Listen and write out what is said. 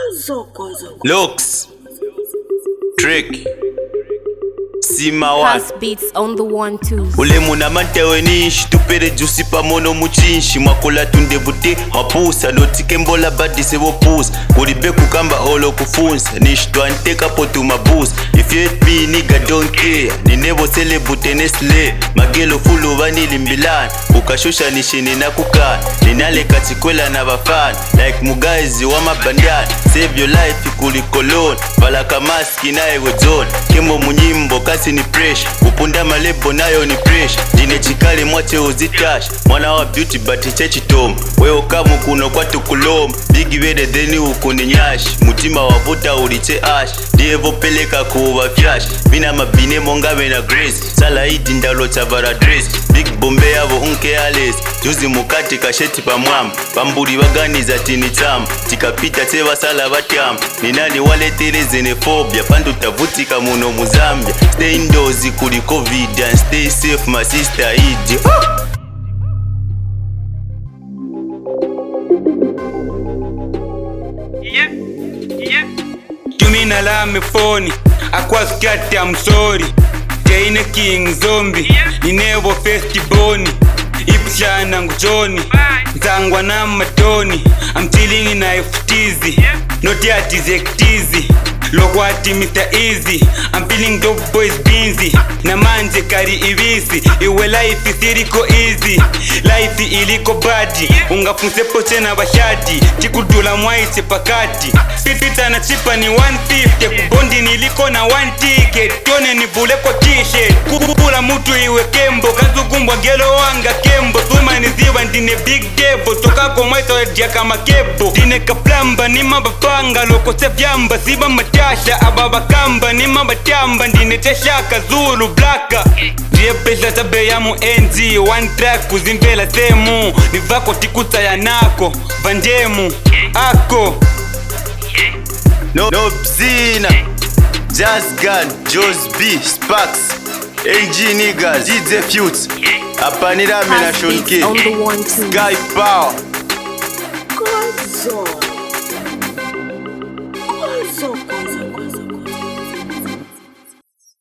Looks, trick, Simawan. Beats on the 1-2. Ule muna mantewe nishi tupere jusi pa mono muchinshi mwakola tundebute mapusa notike mbola badi sebo pusa kuribe kukamba olo kufunsa nishi tuanteka potu mabusa. If you hate me nigga don't care ni nebo celebute nesle magelo fulu vanili mbilani ukashusha nishini na kukana ninale katikwela na bafana like mugazi wa mabandani. Save your life ikuli kolon vala kamaski na ewe zone kemo munyimbo kasi ni pressure upunda malebo nayo ni pressure jine chikali mwache uzitash mwana wa beauty bati chechi tom weo kamu kuno kwa tukuloma bigi wede deni ukuninyash mutima wavuta uliche ash dievo peleka kuwa fyash mina mabine mongawe na grace sala hidi ndalo chavara dress big bombe yavo unke ales juzi mukati kasheti pa mwamba pamburi wagani za tini tamu tikapita teva sala vatiamu ninani wale tereze ne phobia pandu tavutika muno muzambia. Stay indoors kuli covid and stay safe my sister idi. Tumina la me phone akwa scat I'm sorry Jaina king zombie inevo festiboni ipshana ngujoni zangwa na matoni I'm chilling in a FTZ not yet is ektizi lokwati Mr. Easy I'm feeling dope boys busy na manje kari ibisi iwe life isiriko easy life iliko badi ungafunse poche na bashadi chikudula mwaise pakati pipita na chipa ni 150 kubondi niliko na 1 ticket tone ni bule kwa t-shirt kukula mutu iwe kembo kazukumbwa gelo wanga kembo suma ni ziwa ndine big devil toka kwa mwaisa wedia kama kebo dine kaplamba ni mabapanga loko se vyamba siba matasha ababa kamba ni mabatamba ndine teshaka zulu blaka ndiye pesa tabe ya muenzi one track kuzimbela semu ni vako tikuta ya nako vandemu ako No Bzina, Just Gun, Joss B, Sparks, NG niggas, DJ Futes, Apanira Mina Shonke, Sky Power.